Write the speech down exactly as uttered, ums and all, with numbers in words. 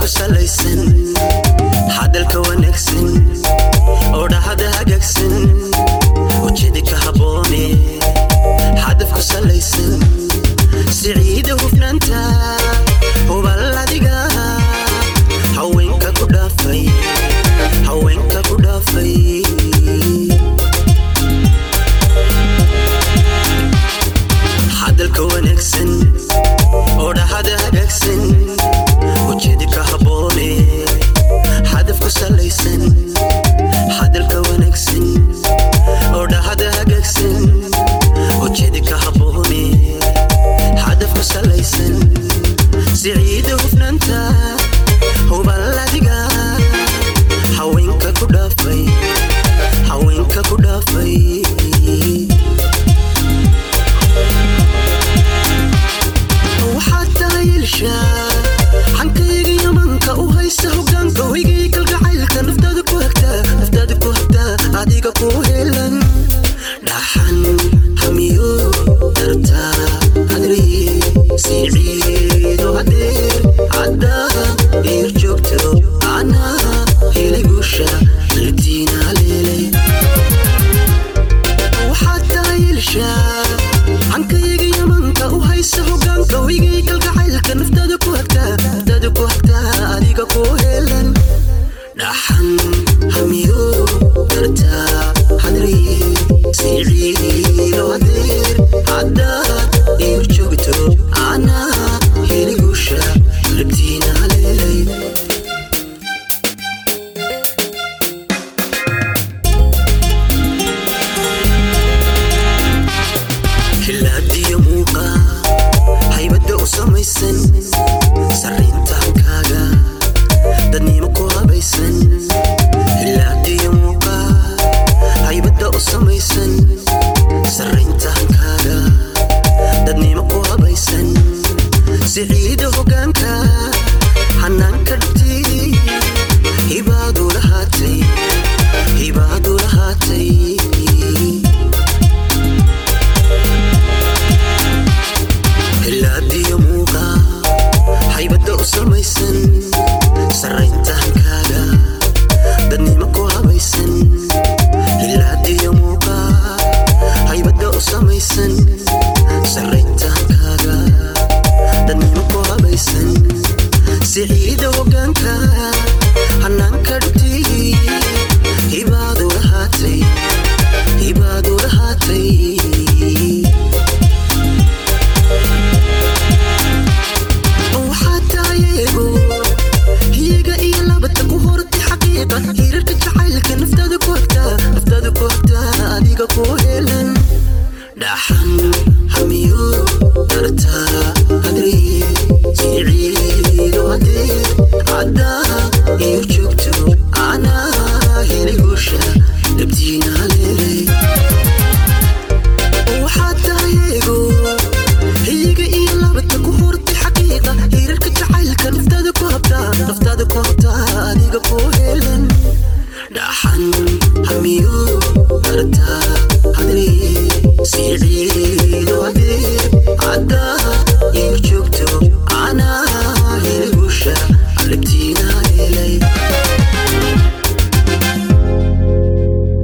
salaysan hadalka wanaagsan oo dhahada hagaagsan ujeedka haboone hadafku salaysan siciida hufnaanta hubaladiga haweenka ku dhaafay haweenka ku dhaafay hadalka wanaagsan oo dhahada hagaagsan ujeedka haboone hadafku salaysan hadalka wanaagsan oo dhahada hagaagsan ujeedka haboone hadafku salaysan siciida hufnaanta hubaladiga haweenka ku dhaafay haweenka ku dhaafay وحتى يلشا حنكيغي يمنك وهيسا هوغانك ويغي كالقعيلك نفتادك وهكتا نفتادك وهكتا عاديك كوهيلن لحن حميو ترتا هدري سيعيد وهدير عدا يرجوكتو أنا هيلي قوشا لدينا ليلي وحتى يلشا حنكيغي يمنك وهيسا هوغانك ويغي كالقعيلك نفتادك وهكتا نفتادك وهكتا عاديك كوهيلن لحن حميو ترتا هدري سيعيد وهدير عدا يرجوكتو أنا هيلي قوشا لدينا ليلي samaysan sarintankaaga dadnimo ku habaysan ilaadiyo muuqa haybada u samaysan sarintankaaga dadnimo ku habaysan siciida hogaanka hanaanka dhigtay hibaadu lahaatay hibaadu lahaatay ilaadiyo muuqa haybada u samaysan sarintankaaga dadnimo ku habaysan ilaadiyo muuqa haybada u samaysan sarintankaaga dadnimo ku habaysan siciida hogaanka hanaanka dhigtay hibaadu lahaatay hibaadu lahaatay هيرك جعلك نفتادك وقتا نفتادك وقتا عاديك كوهيلن لحن حميو ترتا هدري سيعيد وهدير عدا يرجوكتو أنا هيلي قوشا لبدينا ليلي وحتى يقول هيك إيلا بدك وهورتي حقيقة هيرك جعلك نفتادك وقتا نفتادك وقتا